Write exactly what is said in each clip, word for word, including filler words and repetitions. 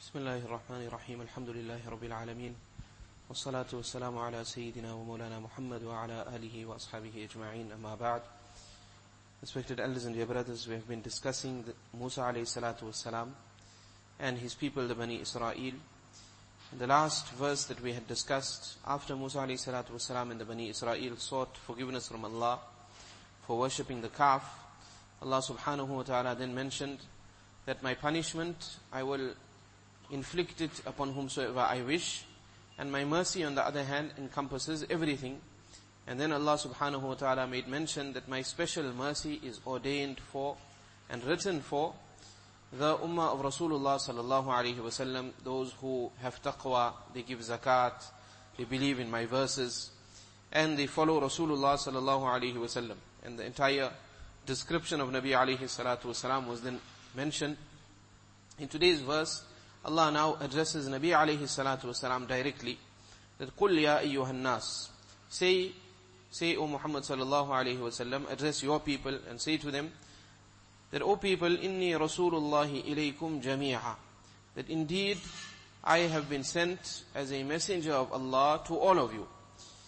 بسم الله الرحمن الرحيم الحمد لله رب العالمين والصلاة والسلام على سيدنا ومولانا محمد وعلى آله وأصحابه أجمعين أما بعد. Respected elders and dear brothers, we have been discussing the Musa alayhi salatu wassalam and his people, the Bani Israel. In the last verse that we had discussed, after Musa alayhi salatu wassalam and the Bani Israel sought forgiveness from Allah for worshipping the calf, Allah subhanahu wa ta'ala then mentioned that my punishment I will inflict it upon whomsoever I wish, and my mercy on the other hand encompasses everything. And then Allah subhanahu wa ta'ala made mention that my special mercy is ordained for and written for the ummah of Rasulullah sallallahu alaihi wasallam, those who have taqwa, they give zakat, they believe in my verses, and they follow Rasulullah sallallahu alaihi wasallam. And the entire description of Nabi alayhi salatu wasalam was then mentioned. In today's verse, Allah now addresses Nabi alayhi salatu wasalam directly, that قُلْ يَا أَيُّهَا النَّاسِ, say, say O Muhammad sallallahu alayhi wasallam, address your people and say to them that, O people, inni rasulullahi ilaykum jami'a, that indeed I have been sent as a messenger of Allah to all of you.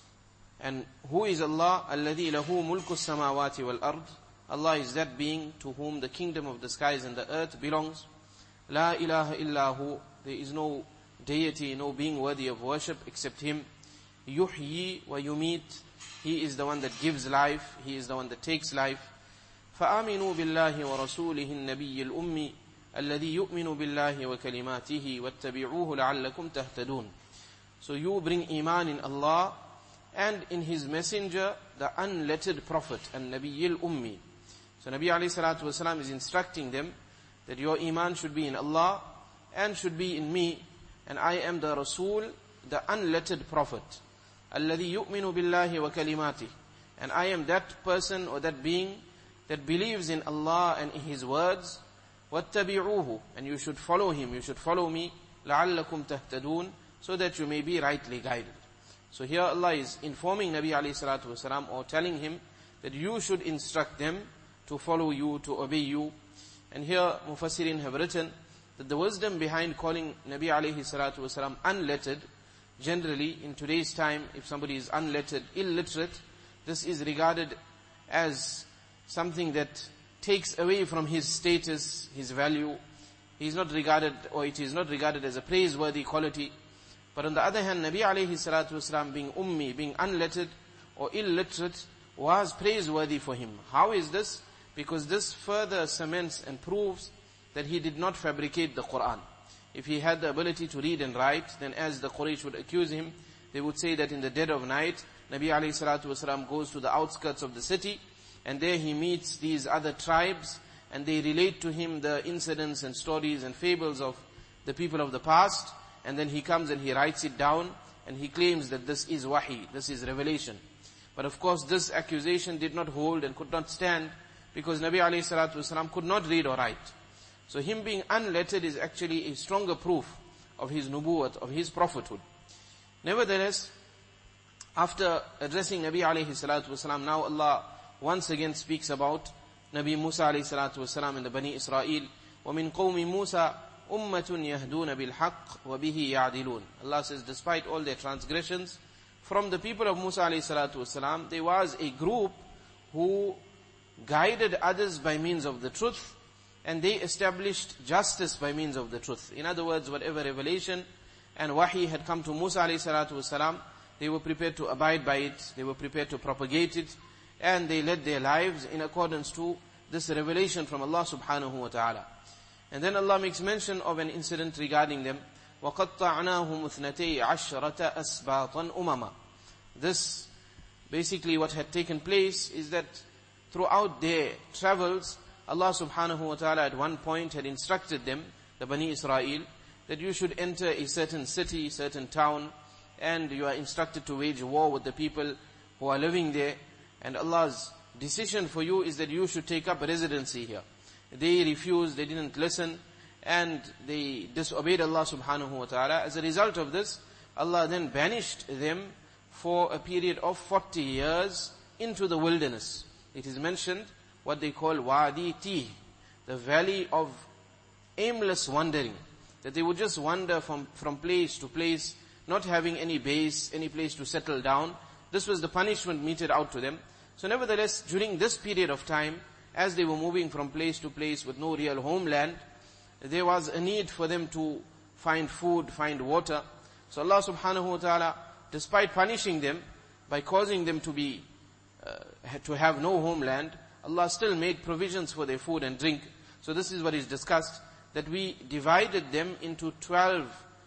And who is Allah? الَّذِي لَهُ مُلْكُ السَّمَاوَاتِ وَالْأَرْضِ, Allah is that being to whom the kingdom of the skies and the earth belongs. La ilaha illahu, there is no deity, no being worthy of worship except Him. Yuhyi wa yumit, He is the one that gives life, He is the one that takes life. فَآمِنُوا بِاللَّهِ وَرَسُولِهِ النَّبِيِّ الْأُمِّي الَّذِي يُؤْمِنُ بِاللَّهِ وَكَلِمَاتِهِ وَاتَّبِعُوهُ لَعَلَّكُمْ تَهْتَدُونَ. So you bring iman in Allah and in His messenger, the unlettered prophet, and Nabiyyil Ummi. So Nabi alayhi salatu wasalam is instructing them that your iman should be in Allah and should be in me, and I am the Rasul, the unlettered prophet. Alladhi yu'minu billahi wa kalimati, and I am that person or that being that believes in Allah and in His words. Wattabi'uhu, and you should follow Him, you should follow me. La'allakum tahtadun, so that you may be rightly guided. So here Allah is informing Nabi alayhi salatu wasalam, or telling him that you should instruct them to follow you, to obey you. And here Mufassirin have written that the wisdom behind calling Nabi alayhi salatu wasalam unlettered, generally in today's time, if somebody is unlettered, illiterate, this is regarded as something that takes away from his status, his value. He is not regarded, or it is not regarded as a praiseworthy quality. But on the other hand, Nabi alayhi salatu wasalam being ummi, being unlettered or illiterate, was praiseworthy for him. How is this? Because this further cements and proves that he did not fabricate the Qur'an. If he had the ability to read and write, then as the Quraysh would accuse him, they would say that in the dead of night, Nabi alayhi salatu wasalam goes to the outskirts of the city, and there he meets these other tribes, and they relate to him the incidents and stories and fables of the people of the past, and then he comes and he writes it down, and he claims that this is wahi, this is revelation. But of course this accusation did not hold and could not stand, because Nabi alayhi salatu wasalam could not read or write. So him being unlettered is actually a stronger proof of his nubuwwat, of his prophethood. Nevertheless, after addressing Nabi alayhi salatu wasalam, now Allah once again speaks about Nabi Musa alayhi salatu wasalam and the Bani Israel. وَمِن قَوْمِ مُوسَى أُمَّةٌ يَهْدُونَ بِالْحَقِّ وَبِهِ يَعْدِلُونَ. Allah says, despite all their transgressions, from the people of Musa alayhi salatu wasalam, there was a group who guided others by means of the truth, and they established justice by means of the truth. In other words, whatever revelation and wahi had come to Musa alayhi salatu wasalam, they were prepared to abide by it, they were prepared to propagate it, and they led their lives in accordance to this revelation from Allah subhanahu wa ta'ala. And then Allah makes mention of an incident regarding them. وَقَطَّعْنَاهُمُ اثْنَتَيْ عَشْرَةَ أَسْبَاطًا أُمَمًا. This, basically what had taken place is that throughout their travels, Allah subhanahu wa ta'ala at one point had instructed them, the Bani Israel, that you should enter a certain city, certain town, and you are instructed to wage war with the people who are living there. And Allah's decision for you is that you should take up residency here. They refused, they didn't listen, and they disobeyed Allah subhanahu wa ta'ala. As a result of this, Allah then banished them for a period of forty years into the wilderness. It is mentioned what they call Wadi Tih, the valley of aimless wandering. that they would just wander from, from place to place, not having any base, any place to settle down. This was the punishment meted out to them. So nevertheless, during this period of time, as they were moving from place to place with no real homeland, there was a need for them to find food, find water. So Allah subhanahu wa ta'ala, despite punishing them by causing them to be, uh, to have no homeland, Allah still made provisions for their food and drink. So this is what is discussed, that we divided them into twelve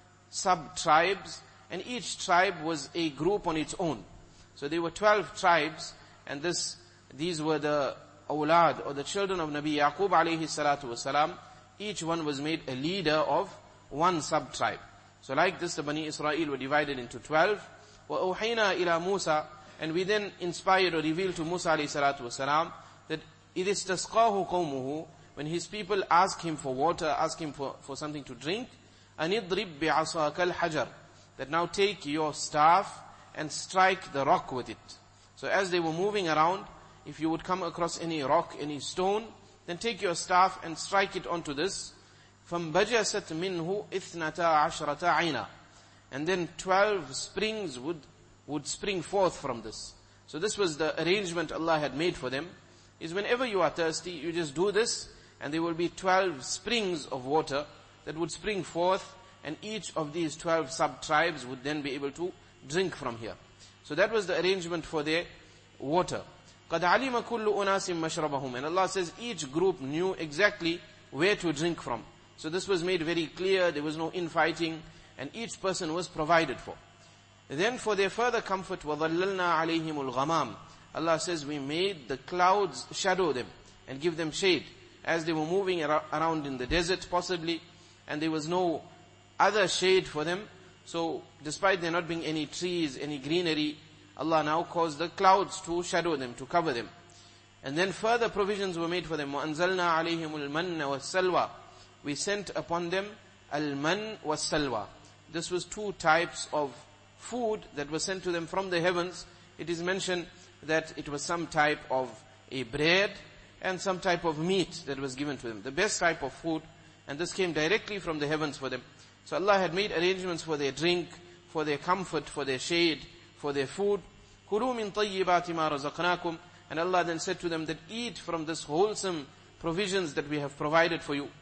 sub-tribes, and each tribe was a group on its own. So there were twelve tribes, and this, these were the awlad, or the children of Nabi Yaqub alayhi salatu wasalam. Each one was made a leader of one sub-tribe. So like this, the Bani Israel were divided into twelve. وَأَوْحَيْنَا إِلَى Musa, and we then inspired or revealed to Musa alayhi salatu wasalam that إِذِ اسْتَسْقَاهُ قَوْمُهُ, when his people ask him for water, ask him for, for something to drink, أَنِضْرِبْ بِعَصَاكَ الْحَجَرِ, that now take your staff and strike the rock with it. So as they were moving around, if you would come across any rock, any stone, then take your staff and strike it onto this. فَانْبَجَسَتْ مِنْهُ إِثْنَةَ عَشْرَةَ عَيْنًا, and then twelve springs would, would spring forth from this. So this was the arrangement Allah had made for them, is whenever you are thirsty, you just do this, and there will be twelve springs of water that would spring forth, and each of these twelve sub-tribes would then be able to drink from here. So that was the arrangement for their water. قَدْ عَلِمَ كُلُّ أُنَاسٍ مَشْرَبَهُمْ, and Allah says each group knew exactly where to drink from. So this was made very clear, there was no infighting, and each person was provided for. Then for their further comfort, وَظَلَّلْنَا عَلَيْهِمُ الْغَمَامِ, Allah says we made the clouds shadow them and give them shade. As they were moving ar- around in the desert possibly, and there was no other shade for them, so despite there not being any trees, any greenery, Allah now caused the clouds to shadow them, to cover them. And then further provisions were made for them. وَأَنزَلْنَا عَلَيْهِمُ الْمَنَّ وَالسَّلْوَى, we sent upon them al-man was-salwa. This was two types of food that was sent to them from the heavens. It is mentioned that it was some type of a bread and some type of meat that was given to them. The best type of food, and this came directly from the heavens for them. So Allah had made arrangements for their drink, for their comfort, for their shade, for their food. كُلُوا مِن طَيِّبَاتِ مَا رَزَقْنَاكُمْ, and Allah then said to them that eat from this wholesome provisions that we have provided for you.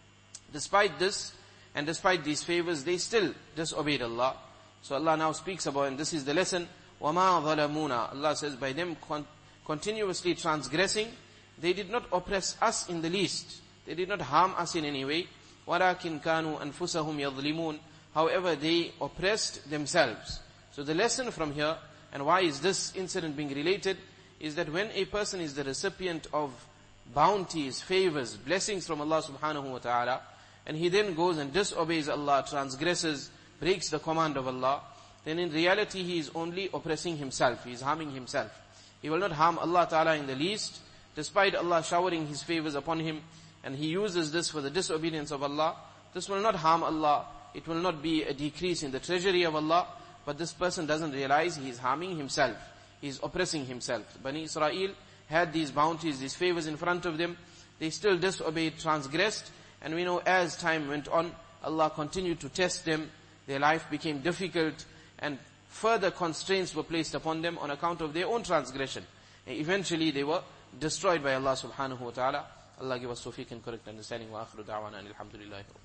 Despite this, and despite these favors, they still disobeyed Allah. So Allah now speaks about, and this is the lesson, وَمَا ظَلَمُونَا, Allah says, by them con- continuously transgressing, they did not oppress us in the least. They did not harm us in any way. وَلَكِنْ كَانُوا أَنفُسَهُمْ يَظْلِمُونَ, however, they oppressed themselves. So the lesson from here, and why is this incident being related, is that when a person is the recipient of bounties, favors, blessings from Allah subhanahu wa ta'ala, and he then goes and disobeys Allah, transgresses, breaks the command of Allah, then in reality he is only oppressing himself, he is harming himself. He will not harm Allah ta'ala in the least, despite Allah showering His favors upon him, and he uses this for the disobedience of Allah. This will not harm Allah, it will not be a decrease in the treasury of Allah, but this person doesn't realize he is harming himself, he is oppressing himself. Bani Israel had these bounties, these favors in front of them, they still disobeyed, transgressed, and we know as time went on, Allah continued to test them, their life became difficult, and further constraints were placed upon them on account of their own transgression. And eventually they were destroyed by Allah subhanahu wa ta'ala. Allah give us tawfiq and correct understanding. Wa akhiru da'wana alhamdulillahi.